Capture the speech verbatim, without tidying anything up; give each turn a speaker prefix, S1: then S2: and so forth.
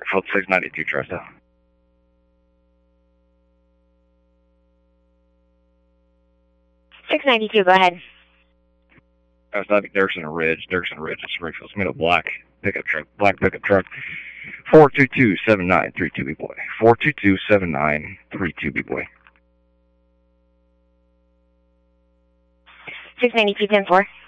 S1: Hold six ninety-two, Trista.
S2: six ninety-two, go ahead.
S1: That's not Dirksen Ridge. Dirksen Ridge in Springfield. It's a black pickup truck. Black pickup truck. four two two, seven nine three two, B-boy. four two two, seven nine three two, B-boy.
S2: six ninety-two, ten four.